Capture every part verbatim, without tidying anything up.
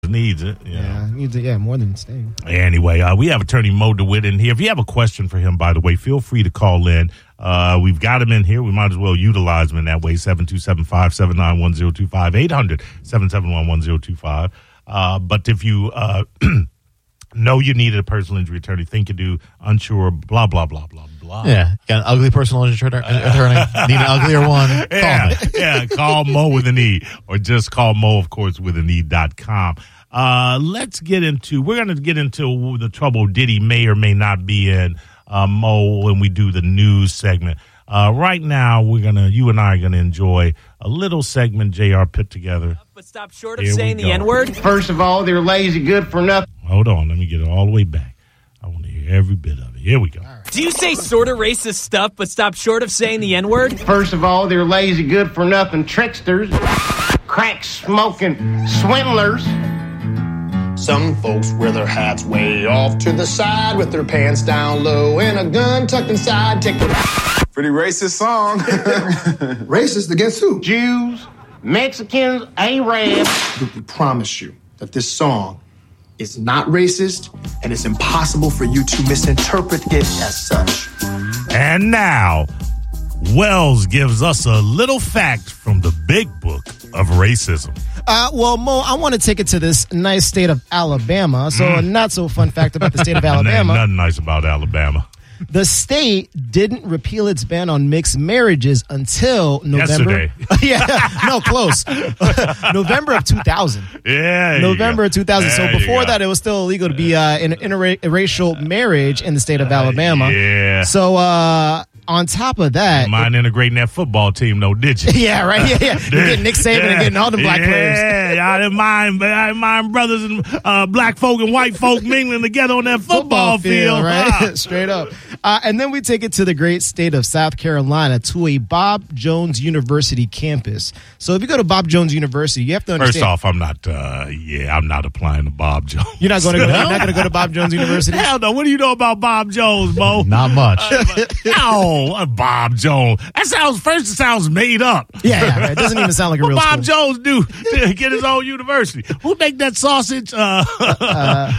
needs it. You yeah, know. needs it. Yeah, more than Sting. Anyway, uh, we have attorney Mo DeWitt in here. If you have a question for him, by the way, feel free to call in. Uh, we've got him in here. We might as well utilize him in that way. seven two seven, five seven nine, one zero two five, eight hundred, seven seven one, one zero two five. Uh, but if you uh, know you needed a personal injury attorney, think you do, unsure, blah, blah, blah, blah, blah. Yeah, got an ugly personal injury attorney, need an uglier one, yeah, call me. yeah, call Mo with an E, or just call Mo, of course, with an E dot com. Uh, let's get into, we're going to get into the trouble Diddy may or may not be in, uh, Mo, when we do the news segment. Uh, right now, we're going to, you and I are going to enjoy a little segment J R put together. But stop short of Here saying we the go. N-word. First of all, they're lazy, good for nothing. Hold on, let me get it all the way back. I want to hear every bit of it. Here we go. Do you say sort of racist stuff, but stop short of saying the N-word? First of all, they're lazy, good for nothing tricksters, crack smoking swindlers. Some folks wear their hats way off to the side with their pants down low and a gun tucked inside. Take the Pretty racist song. Racist against who? Jews, Mexicans, Arabs. We promise you that this song is not racist, and it's impossible for you to misinterpret it as such. And now, Wells gives us a little fact from the big book of racism. Uh, well, Mo, I want to take it to this nice state of Alabama. So Mm. a not so fun fact about the state of Ain't Alabama. nothing nice about Alabama. The state didn't repeal its ban on mixed marriages until November. Yesterday. yeah, no, close. November of two thousand. Yeah, there November you of two thousand. There So you before go. that, it was still illegal to be uh, in an interracial marriage in the state of Alabama. Yeah. So uh, on top of that, Mind integrating that football team, though, did you? yeah, right, yeah, yeah. You're getting Nick Saban and getting all the black yeah, players. Yeah, I didn't mind, but I didn't mind brothers and uh, black folk and white folk mingling together on that football, field, right? Ah. Straight up. Uh, and then we take it to the great state of South Carolina to a Bob Jones University campus. So if you go to Bob Jones University, you have to understand. First off, I'm not. Uh, yeah, I'm not applying to Bob Jones. You're not going to go. You're not going to go to Bob Jones University. Hell no. What do you know about Bob Jones, Bo? Not much. No, uh, Bob Jones. That sounds. First, it sounds made up. Yeah, yeah, it doesn't even sound like a what real Bob school. Jones do to get his own university? Who make that sausage? Uh, uh,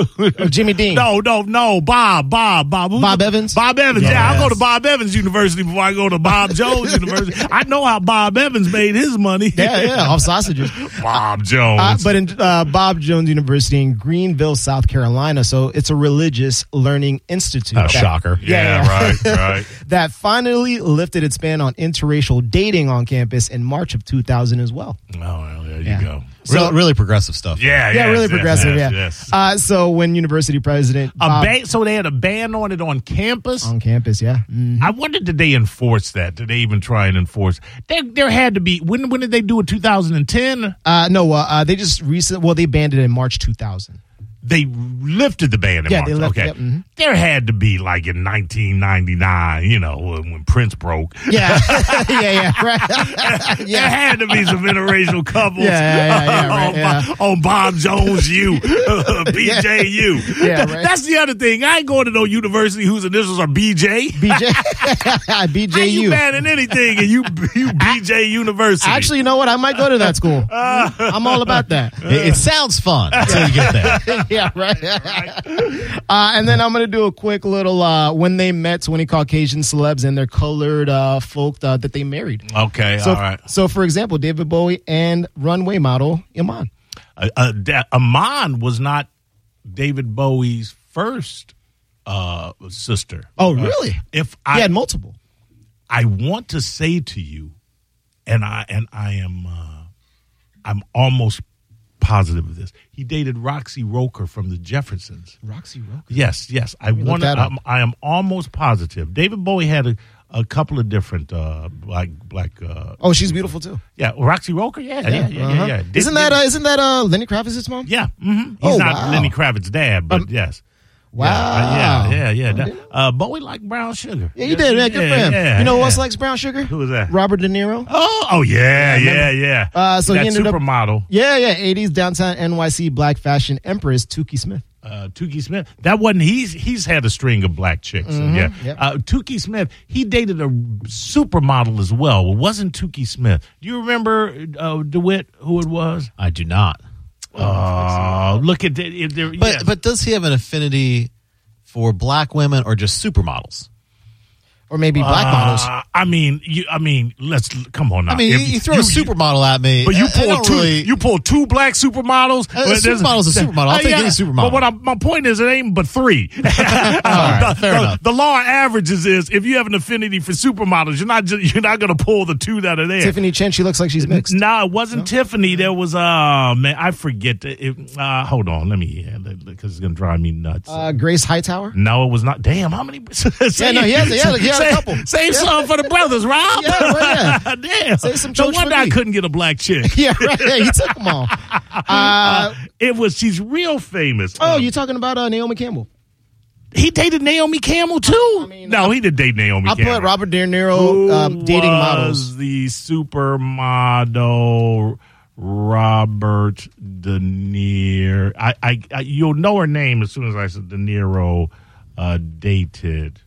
Jimmy Dean. No, no, no. Bob, Bob, Bob. Who's Bob the, Evans? Bob Evans. Yeah, Yes. I'll go to Bob Evans University before I go to Bob Jones University. I know how Bob Evans made his money. Yeah, yeah, off sausages. Bob Jones. Uh, but in uh, Bob Jones University in Greenville, South Carolina, so it's a religious learning institute. Oh, that- shocker. yeah, yeah. right, right. That finally lifted its ban on interracial dating on campus in March of two thousand as well. Oh, well, there you Yeah. go. Really, really progressive stuff. Yeah, Yeah, yes, really yes, progressive. yes, yeah. yes. Uh, so when university president A Bob, ban, so they had a ban on it on campus. on campus, yeah, Mhm. I wondered, did they enforce that? Did they even try and enforce? There, there had to be. When when did they do it? two thousand ten. uh, no, uh, uh, they just recent. Well, they banned it in March two thousand. They lifted the ban in Yeah, March. they lifted okay. it, mhm. There had to be like in nineteen ninety-nine, you know, when when Prince broke. Yeah, yeah, yeah, right. There yeah, had to be some interracial couples Yeah, yeah, yeah, yeah, right, on, yeah. Bob, on Bob Jones U, B J U. Yeah, Th- right. That's the other thing. I ain't going to no university whose initials are B J. B J, How you B J U. banning anything and you you B J University? Actually, you know what? I might go to that school. I'm all about that. It, it sounds fun until you get there. yeah, right. Uh, and then I'm going to do a quick little uh, when they met twenty Caucasian celebs and their colored uh, folk uh, that they married. Okay, So, all right. so, for example, David Bowie and runway model Iman. Uh, uh, da- Amon was not David Bowie's first uh, sister. Oh, Uh, really? if He I had multiple. I want to say to you, and I and I am uh, I'm almost positive of this. He dated Roxy Roker from the Jeffersons. Roxy Roker. Yes, yes. I me look want. that up. I'm, I am almost positive. David Bowie had a, a couple of different uh, black black. Uh, Oh, she's beautiful too. yeah, Roxy Roker. Yeah, yeah, yeah, yeah. Uh-huh. yeah. Did- Isn't that did- uh, isn't that uh, Lenny Kravitz's mom? Yeah, mm-hmm. He's Oh, not wow. Lenny Kravitz's dad, but Um, yes. Wow. Yeah, yeah, yeah. yeah. Okay. Uh, Bowie liked brown sugar. Yeah, he did. Yeah, good for him. yeah, you know who else yeah. likes brown sugar? Who was that? Robert De Niro. Oh, oh yeah, yeah, yeah. Uh, so that he ended up- supermodel, Yeah, yeah. eighties downtown N Y C black fashion empress Tukey Smith. uh, Tukey Smith. That wasn't. He's he's had a string of black chicks. Mm-hmm. Yeah. Yep. Uh, Tukey Smith. He dated a supermodel as well. It wasn't Tukey Smith. Do you remember uh, DeWitt? Who it was? I do not. Uh, look at the, if there, But yeah. but does he have an affinity for black women or just supermodels? Or maybe black models. Uh, I mean, you. I mean, let's come on now. I mean, If you, you throw a you- supermodel at me, But you I- I pull don't two. really- You pull two black supermodels. A- a Well, there's- supermodel's a supermodel. I'll Uh, take any supermodel. But what I'm, my point is, it ain't but three. All right, the, fair the- enough. the law of averages is if you have an affinity for supermodels, you're not just, you're not going to pull the two that are there. Tiffany Chen, she looks like she's mixed. No, it wasn't Tiffany. There was uh man, I forget. It, uh, hold on, let me because it's gonna drive me nuts. Uh, Grace Hightower. no, it was not. Damn, how many? Yeah, no, he has- he had- he had a save, couple. Save some for the brothers, Rob. Yeah, well, yeah. Damn. Say some no church wonder for I me. couldn't get a black chick. Yeah, right. Yeah, he took them all. Uh, It was. She's real famous. oh, Um, you're talking about uh, Naomi Campbell. He dated Naomi Campbell too. mean, no, he didn't date Naomi I Campbell. put Robert De Niro Who um, dating was models. the supermodel Robert De Niro? I, I, I, you'll know her name as soon as I said De Niro uh, dated.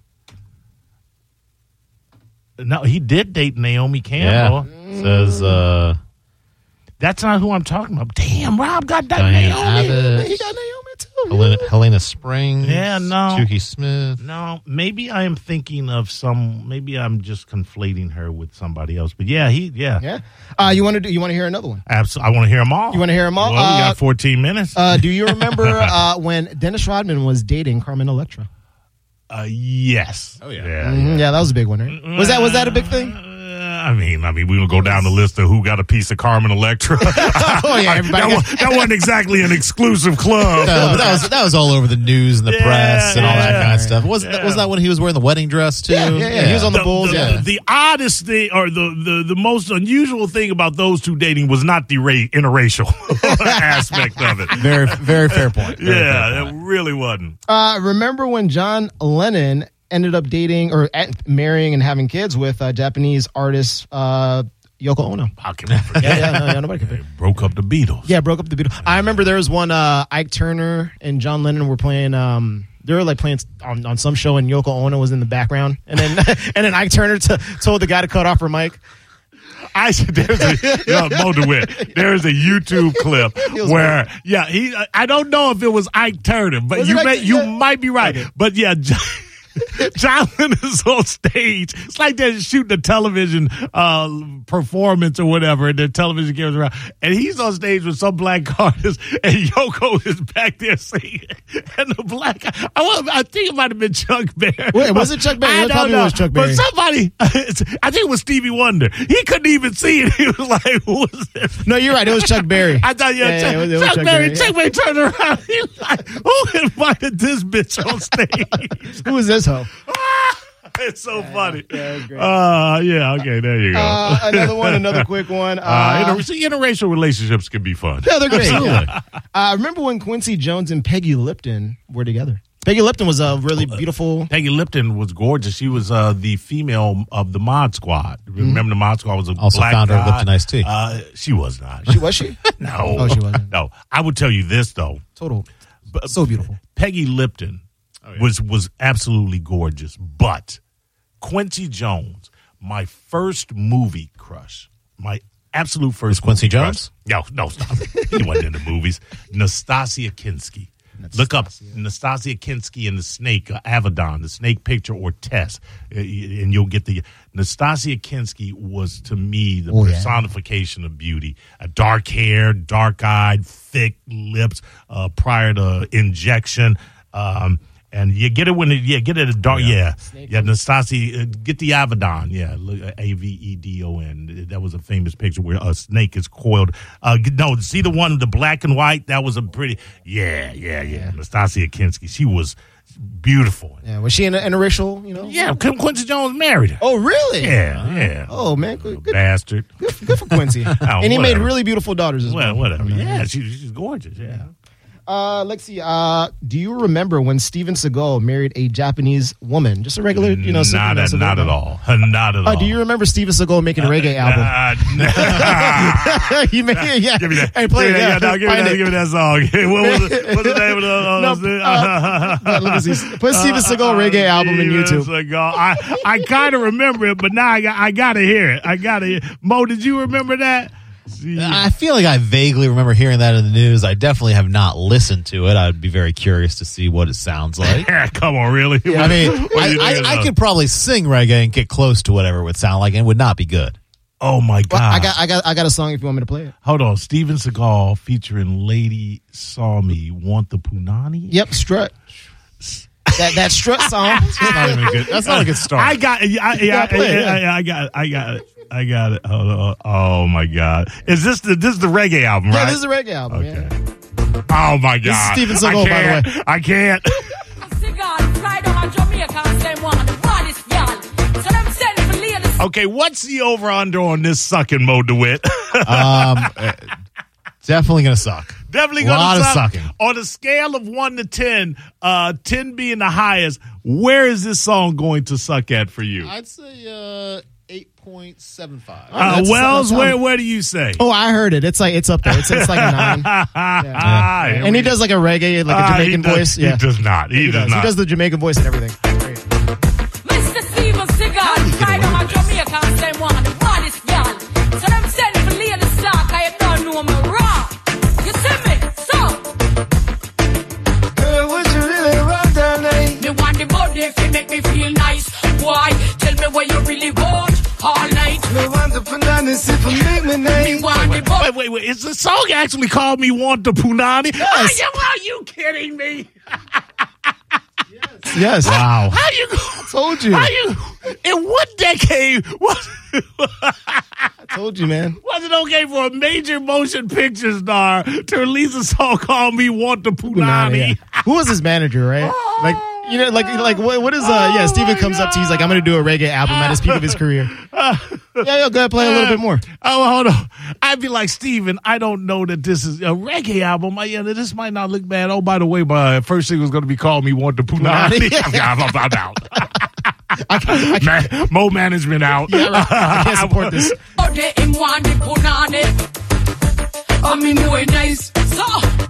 No, he did date Naomi Campbell. Yeah. Says uh, That's not who I'm talking about. Damn, Rob got that Diane Naomi. Abbott, He got Naomi too. Helena, Helena Springs. Yeah, no. Chucky Smith. No, maybe I am thinking of some. Maybe I'm just conflating her with somebody else. But yeah, he, yeah, Yeah. Uh, you want to do? You want to hear another one? absolutely. I want to hear them all. You wanna hear 'em all? Well, we Uh, got fourteen minutes. Uh, do you remember uh, when Dennis Rodman was dating Carmen Electra? Uh, yes. Oh yeah. Yeah. Mhm, yeah, that was a big one, right? Was that was that a big thing? Uh, I mean, I mean, we will go down the list of who got a piece of Carmen Electra. Oh yeah, everybody. that, was, that wasn't exactly an exclusive club. No, but that was that was all over the news and the Yeah, press and all that yeah. kind of stuff. Wasn't that, Yeah. wasn't that when he was wearing the wedding dress too? Yeah, yeah, yeah. He was on the Bulls, The, yeah. the oddest thing, or the, the, the most unusual thing about those two dating was not the ra- interracial aspect of it. Very very fair point. Very fair Yeah, point. it really wasn't. Uh, remember when John Lennon ended up dating or at, marrying and having kids with uh, Japanese artist uh, Yoko Ono? How can I forget? Yeah, yeah, no, yeah, nobody can They forget. broke up the Beatles. Yeah, broke up the Beatles. I remember there was one uh, Ike Turner and John Lennon were playing. Um, they were like playing on, on some show, and Yoko Ono was in the background, and then and then Ike Turner t- told the guy to cut off her mic. I there's a you know, Mo DeWitt. There's a YouTube clip where yeah he I don't know if it was Ike Turner, but Was you it Ike- may you yeah. might be right. But yeah. John Lennon's on stage. It's like they're shooting a television uh, performance or whatever, and their television cameras around. And he's on stage with some black artist, and Yoko is back there singing. And the black, I, want, I think it might have been Chuck Berry. Wait, was it Chuck Berry? I It don't probably know. was Chuck Berry. But somebody, I think it was Stevie Wonder. He couldn't even see it. He was like, "Who was this?" No, you're right. It was Chuck Berry. I thought, yeah, Yeah, Chuck, yeah, it was- it was Chuck Chuck Berry. Berry, Chuck Berry turned around. He was like, "Who invited this bitch on stage?" Who is this hoe? It's so funny. yeah, it's great. Uh, yeah, okay, there you go. Uh, another one, another quick one. Uh, Uh, inter- see, interracial relationships can be fun. yeah, they're great. Yeah. Uh, remember when Quincy Jones and Peggy Lipton were together? Peggy Lipton was a really beautiful. Peggy Lipton was gorgeous. She was uh, the female of the Mod Squad. Remember, the Mod Squad was a Also black founder of guy. Lipton Iced Tea. Uh, she was not. She was she? no, Oh, she wasn't. No, I would tell you this though. Total. So beautiful. Peggy Lipton was was absolutely gorgeous, but Quincy Jones, my first movie crush, my absolute first Quincy movie Jones? Crush. No, no, stop it. He wasn't in the movies. Nastasia Kinski. Look up Nastasia Kinski and the Snake, uh, Avedon, the Snake picture, or Tess, uh, and you'll get the. Nastasia Kinski was, to me, the Oh, yeah. personification of beauty. Uh, dark hair, dark eyed, thick lips, uh, prior to injection. Um, and you get it when it, yeah, get it a dark, yeah. Yeah, Nastasia, uh, get the Avedon, yeah, look, uh, A V E D O N. That was a famous picture where a snake is coiled. Uh, no, see the one, the black and white? That was a pretty, yeah, yeah, yeah. Nastasia Kinski, she was beautiful. Yeah, was she in an interracial? You know. Yeah, Quin- Quincy Jones married her. Oh, really? Yeah, yeah. Oh man, good, good, Bastard. good, good for Quincy. and he made whatever. really beautiful daughters as Well, well. whatever. Yeah, she, she's gorgeous, yeah. Uh, let's see. Uh, do you remember when Steven Seagal married a Japanese woman? Just a regular, you know, not, civilian- at, not at all. Not at Uh, all. do you remember Steven Seagal making a reggae album? Uh, he made, yeah. give me that. Hey, play give me it. that. Yeah, Yeah, no, give, me find that it. give me that song. What was it? What's the name of the? Uh, No, the- uh, uh, let me see. Put Steven Seagal reggae album in Steven YouTube. Seagal. I I kind of remember it, but now I got I gotta hear it. I gotta hear. Mo, did you remember that? I feel like I vaguely remember hearing that in the news. I definitely have not listened to it. I'd be very curious to see what it sounds like. Come on, really? I mean, I, I, I could probably sing reggae and get close to whatever it would sound like, and it would not be good. Oh my God! Well, I got, I got, I got a song if you want me to play it. Hold on, Steven Seagal featuring Lady Saw Me, Want the Punani? Yep, Strut. that that Strut song. That's not even a good. That's not a good start. I got, I, I, yeah, I, I, I, I got, I got it. I got it. Hold on. Oh my God! Is this the this is the reggae album? Yeah, right? this is a reggae album. Okay. Yeah. Oh my God! This is Steven Seagal, by the way. I can't. Okay, what's the over under on this sucking, Mo DeWitt? um, uh, definitely gonna suck. Definitely a gonna lot suck. of sucking. On a scale of one to ten, uh, ten being the highest, where is this song going to suck at for you? I'd say uh, eight point seven five. Uh, Wells, where where do you say? Oh, I heard it. It's like it's up there. It's, it's like a nine. Yeah. Ah, here And we he does like a reggae, like a Ah, Jamaican he does, voice. Yeah, He does not. He, he does, does. not. He does the Jamaican voice and everything. Great. Mister Steven Seagal, tried on Jamaica and say one the baddest girl. So them send for Lady Stark, I don't know me raw. You see me? So Girl, would you really want that night? me want the body if you make me feel nice. Why? Tell me what you really want all night. Me want the bananas if you make me Me nice. want the body. Wait, wait, wait. Is the song actually called Me Want the Punani? Yes. Are you, are you kidding me? Yes. Wow. How you? Told you. How you? In what decade was, I told you, man. was it okay for a major motion picture star to release a song called Me Want the Punani? Yeah. Who was his manager, right? Like, you know, like, like what, what is, uh, yeah, Oh, Steven my comes up to you, he's like, I'm going to do a reggae album at his peak of his career. Yeah, yeah, go ahead, play a little bit more. Oh, hold on. I'd be like, Steven, I don't know that this is a reggae album. I, yeah, this might not look bad. Oh, by the way, my first single is going to be called Me Want the Punani. I'm, I'm, I'm out. I can't, I can't, Man, Mo management out. yeah, right. I can't support this. Body him want the punani. I mean, know it nice. So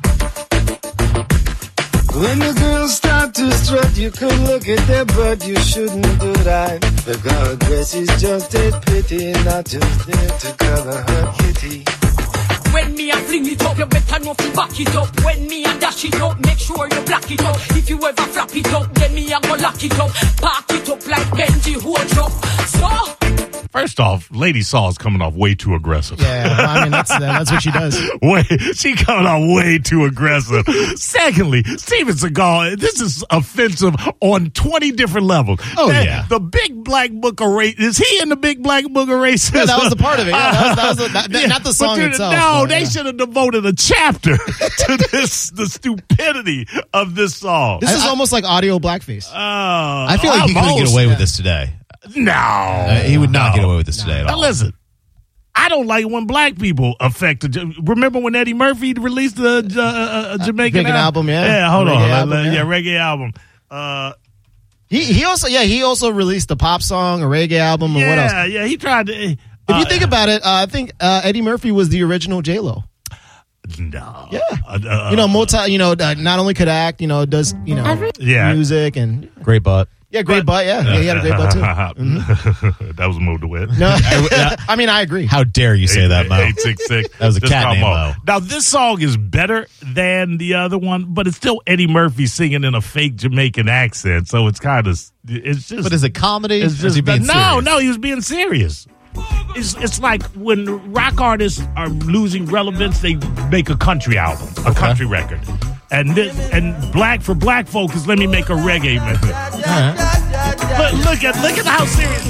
When the girls start to strut, you can look at their butt, you shouldn't do that. The girl dress is just a pity, not just there to cover her kitty. when me a fling it up, you better know fi back it up. When me a dash it up, make sure you black it up. If you ever flap it up, then me a go lock it up. Park it up like Benji hold up. So First off, Lady Saw is coming off way too aggressive. Yeah, well, I mean, that's, uh, that's what she does. Way, she coming off way too aggressive. Secondly, Steven Seagal, this is offensive on twenty different levels. Oh, That- yeah. The Big Black Book of Race, is he in the Big Black Book of Racism? Yeah, that was the part of it. Yeah, that was, that was the, that, Yeah, not the but song dude, itself. No, but, they yeah. should have devoted a chapter to this, the stupidity of this song. This is almost like audio blackface. Uh, I feel like he couldn't get almost. away with this today. No. Uh, he would not no. get away with this today at Now all. listen, I don't like when black people affect. The, remember when Eddie Murphy released the uh, uh, Jamaican Jamaican album, yeah. Yeah, hold Reggae on, album, Uh, yeah. yeah. reggae album. Uh, He he also yeah he also released a pop song, a reggae album, and yeah, what else? yeah, he tried to. If uh, you think about it, uh, I think uh, Eddie Murphy was the original J Lo. no, Yeah. uh, uh, You know, multi. You know, uh, not only could act, you know, does you know yeah. music and Great butt. yeah, great butt. Yeah, yeah, he had a great butt too. That was Mo DeWitt. No, I mean I agree. How dare you say that, Mo? eight six six That was a Just cat call name, Mo. Mo. Now, this song is better than the other one, but it's still Eddie Murphy singing in a fake Jamaican accent. So it's kind of, it's just. But is it comedy? It's Or is just he being no, serious? no, he was being serious. It's it's like when rock artists are losing relevance, they make a country album, a country record, and this, and black for black folk is let me make a reggae record. But look at look at how serious.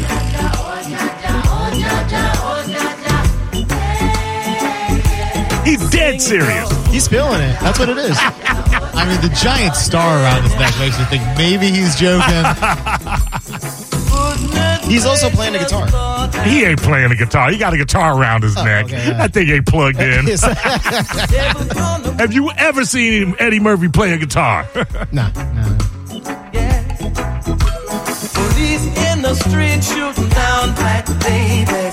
He's dead serious. He's feeling it. That's what it is. I mean, the giant star around his neck makes you think maybe he's joking. He's also playing the guitar. He ain't playing the guitar. He got a guitar around his neck. okay, yeah. That thing ain't plugged in. Have you ever seen Eddie Murphy play a guitar? Nah, nah. Police in the street shooting down black babies.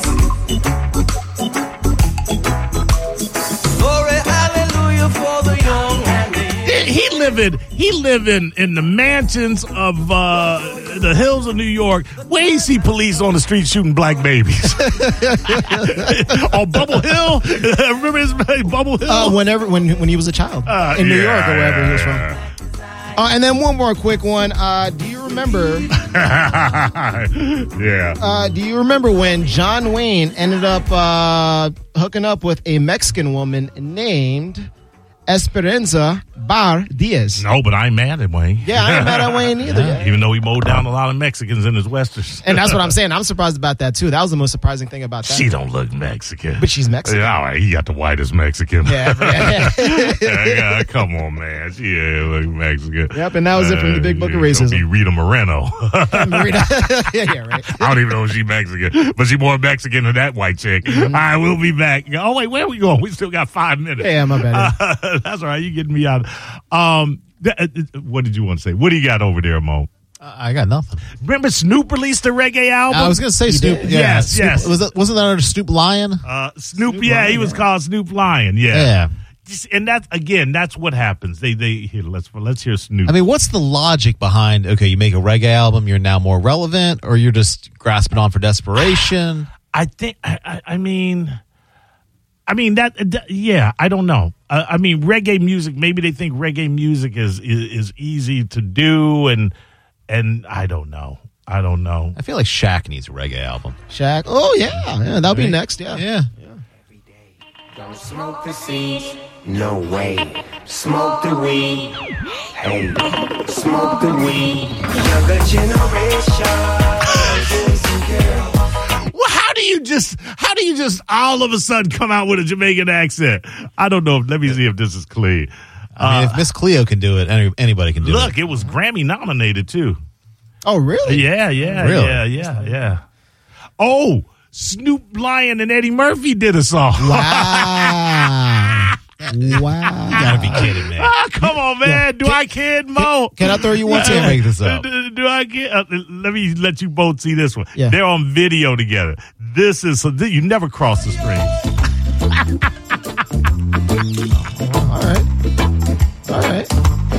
Glory, hallelujah for the young and the He living, he living in the mansions of uh, the hills of New York, where you see police on the street shooting black babies. On Bubble Hill, remember his name, Bubble Hill? Uh, whenever when when he was a child Uh, in New yeah, York or wherever he was from. yeah. Uh, and then one more quick one. Uh, do you remember? yeah. Uh, do you remember when John Wayne ended up uh, hooking up with a Mexican woman named Esperanza Bar Diaz? No, but I ain't mad at Wayne. Yeah, I ain't mad at Wayne either. Yeah. Even though he mowed down a lot of Mexicans in his westerns. And that's what I'm saying. I'm surprised about that too. That was the most surprising thing about that. She don't look Mexican. But she's Mexican. Yeah, all right, he got the whitest Mexican. Yeah, yeah. yeah, yeah, come on, man. She yeah, look Mexican. Yep, and that was it from the Big Book of Uh, Racism. Be Rita Moreno. Marina. yeah, yeah, right. I don't even know if she's Mexican, but she's more Mexican than that white chick. Mm-hmm. All right, we'll be back. Oh, wait, where are we going? We still got five minutes. Yeah, my bad. Uh, that's all right. You getting me out. Um, th- uh, what did you want to say? What do you got over there, Mo? I got nothing. Remember Snoop released a reggae album? I was going to say Snoop. did? Yeah, Yes, Snoop, yes. Was that, wasn't that under Snoop Lion? Uh, Snoop, Snoop yeah, Lion, he was yeah. called Snoop Lion. Yeah. Yeah. Just- And that's again, that's what happens. They they here. Let's let's hear Snoop. I mean, what's the logic behind, okay, you make a reggae album, you're now more relevant, or you're just grasping on for desperation? I think. I, I, I mean, I mean that, that. Yeah, I don't know. Uh, I mean, reggae music. Maybe they think reggae music is, is is easy to do, and and I don't know. I don't know. I feel like Shaq needs a reggae album. Shaq. Oh yeah, yeah. That'll be next. Yeah. Yeah. Don't smoke the seeds, no way. Smoke the weed, hey. Smoke the weed. Younger generation. Well, how do you just how do you just all of a sudden come out with a Jamaican accent? I don't know. Let me see if this is clean. I mean, if Miss Cleo can do it, any, anybody can do Look, it. it was Grammy nominated too. Oh really? Yeah, yeah, Really? yeah, yeah, yeah. Oh, Snoop Lion and Eddie Murphy did a song. Wow. wow. You gotta be kidding me. Ah, come on, man. Do I kid, Mo? Can I throw you one Can't too? make this up. Do, do I get? Uh, let me let you both see this one. Yeah. They're on video together. This is so you never cross the stream. All right. All right.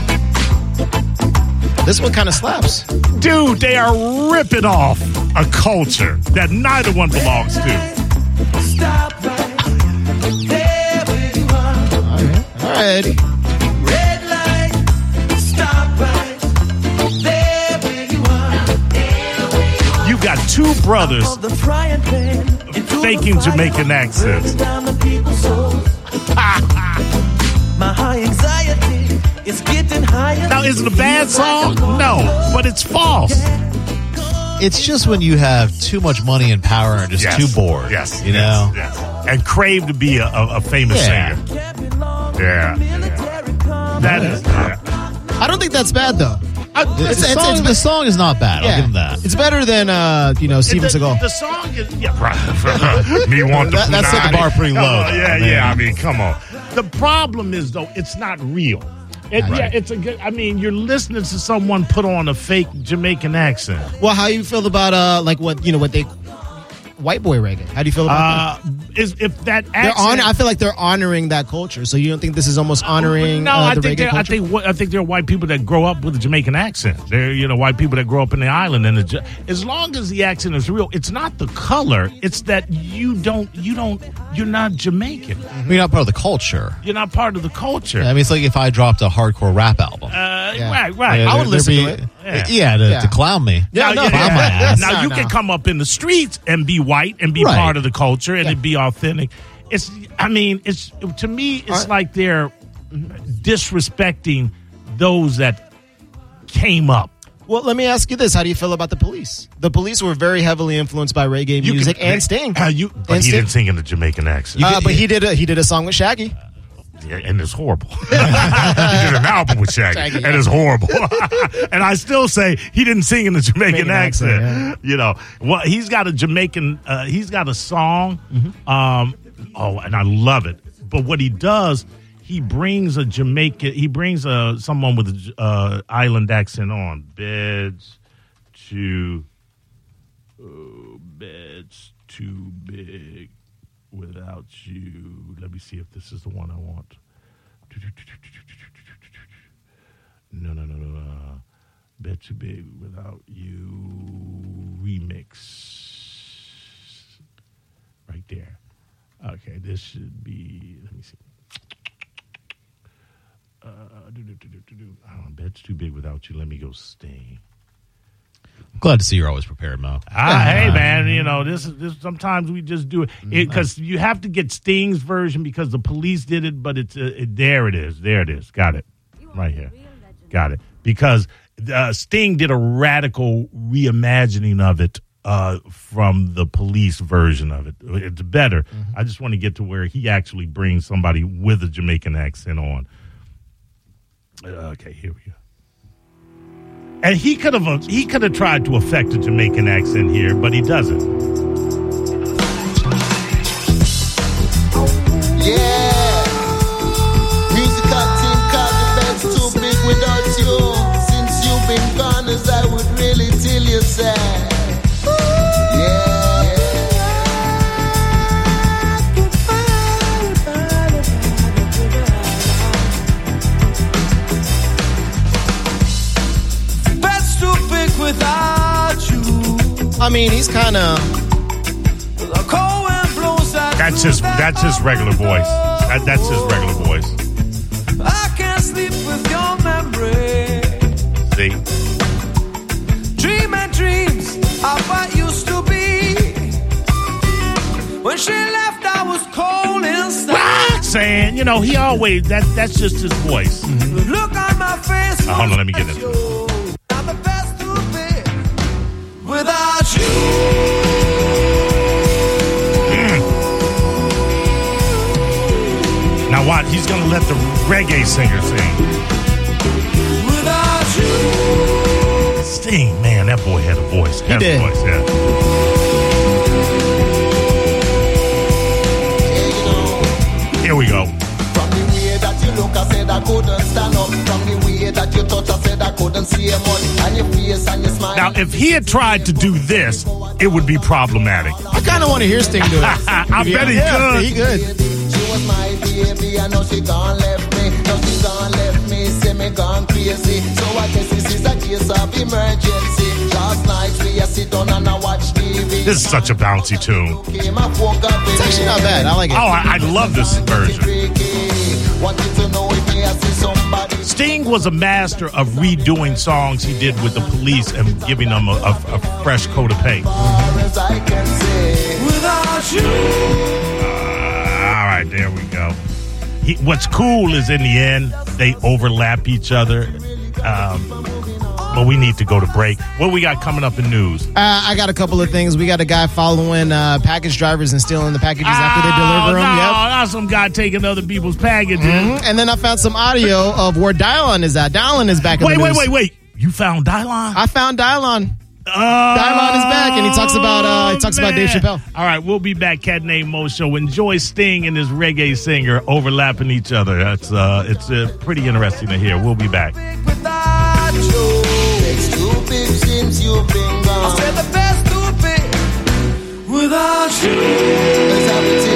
This one kind of slaps. Dude, they are ripping off a culture that neither one belongs to. Stop right there where you are. All right. All right, Eddie. Red light. Stop right there where you are. You got two brothers Of the frying pan into faking the fire, Jamaican accents. burns down the people's souls. My high anxiety is getting higher. Now, is it a bad song? No, but it's false. It's just when you have too much money and power and are just Yes. too bored. Yes, You yes, know? yes. And crave to be a, a, a famous Yeah. singer. Yeah, yeah. That is. Yeah. I don't think that's bad though. The, the It's- it's- song, it's- the song is not bad. I'll give him that. It's better than uh, you know, Steven the, Seagal. the song is yeah, right. Me want That- the that set the bar pretty Come low, on, yeah, I mean. yeah. I mean, come on. The problem is though, it's not real. It, Right. Yeah, it's a good. I mean, you're listening to someone put on a fake Jamaican accent. Well, how you feel about uh, like what you know, what they white boy reggae? How do you feel about that? Uh, is if that They're accent? on. I feel like they're honoring that culture. So you don't think this is almost honoring No, uh, I the think reggae they're, I culture? think what- I think there are white people that grow up with a Jamaican accent. They're you know white people that grow up in the island, and the, as long as the accent is real, it's not the color. It's that you don't you don't you're not Jamaican. You're not part of the culture. You're not part of the culture. I mean, it's like if I dropped a hardcore rap album. Uh, Right, right. Yeah, I there- would listen there'd to be- it. Yeah, to, Yeah. to clown me. Yeah, now, no, Clown my yeah. ass. now No, you no. can come up in the streets and be white and be Right. part of the culture and Yeah. it be authentic. It's, I mean, it's to me, it's Right. like they're disrespecting those that came up. Well, let me ask you this: how do you feel about the Police? The Police were very heavily influenced by reggae You music can- and Sting. Uh, you, but And he Sting. didn't sing in the Jamaican accent. Uh, but he did a he did a song with Shaggy. Yeah, and it's horrible. he did an album with Shaggy, Shaggy, and yeah. it's horrible. And I still say he didn't sing in the Jamaican, Jamaican accent. accent, You know, well, he's got a Jamaican. Uh, he's got a song. Mm-hmm. Um, oh, and I love it. But what he does, he brings a Jamaican. He brings a someone with an uh, island accent on. Beds too. Oh, beds too big. Without you, let me see if this is the one I want. No, no, no, no, no. Bet Too Big Without You remix. Right there. Okay, this should be, let me see. Uh, do, do, do, do, do, do. I don't know, Bet Too Big Without You. Let me go Sting. I'm glad to see you're always prepared, Mo. Ah, hey, man, you know, this is this. Sometimes we just do it because you have to get Sting's version because the police did it, but it's uh, it, there it is. There it is. Got it. Right here. Got it. Because uh, Sting did a radical reimagining of it uh, from the police version of it. It's better. Mm-hmm. I just want to get to where he actually brings somebody with a Jamaican accent on. Uh, okay, here we go. And he could have he could have tried to affect a Jamaican accent here, but he doesn't. Yeah, musical team called the best too big without you. Since you've been gone, as I would really tell you, sad. I mean, he's kind of. That's his. That's his regular voice. That, that's his regular voice. I can't sleep with your memory. See. Dream and dreams of what used to be. When she left, I was cold inside. Saying, you know, he always that. That's just his voice. Mm-hmm. Look on my face. Uh, hold on, let me get it. Without you. Mm. Now what? He's going to let the reggae singer sing. Without you. Sting, man, that boy had a voice. He had did. A voice, yeah. Here we go. From the way that you look, I said I couldn't stand up. From the way that you touch, I said I couldn't see a money. And your face and your smile. Now, if he had tried to do this, it would be problematic. I kind of want to hear Sting do it. I yeah, bet he yeah, could. He could. She was my baby, I know she gone left me. Now she gone left me, say me gone crazy. So I guess this is a case of emergency. Last night we sit down and I watch T V. This is such a bouncy tune. It's actually not bad. I like it. Oh, I, I love this version. Sting was a master of redoing songs he did with the police and giving them a, a, a fresh coat of paint. Uh, all right, there we go. He, what's cool is in the end, they overlap each other. Um, but we need to go to break. What we got coming up in news? Uh, I got a couple of things. We got a guy following uh, package drivers and stealing the packages oh, after they deliver them. No, yep. not some guy taking other people's packages. Mm-hmm. And then I found some audio of where Dylon is at. Dylon is back in wait, the wait, news. wait, wait, wait. You found Dylon? I found Dylon. Oh, Dylon is back, and he talks about uh, he talks man. about Dave Chappelle. All right, we'll be back. Cat Named Mo Show. Enjoy Sting and his reggae singer overlapping each other. That's uh, it's uh, pretty interesting to hear. We'll be back. Since you've been gone, I said the best to be without you.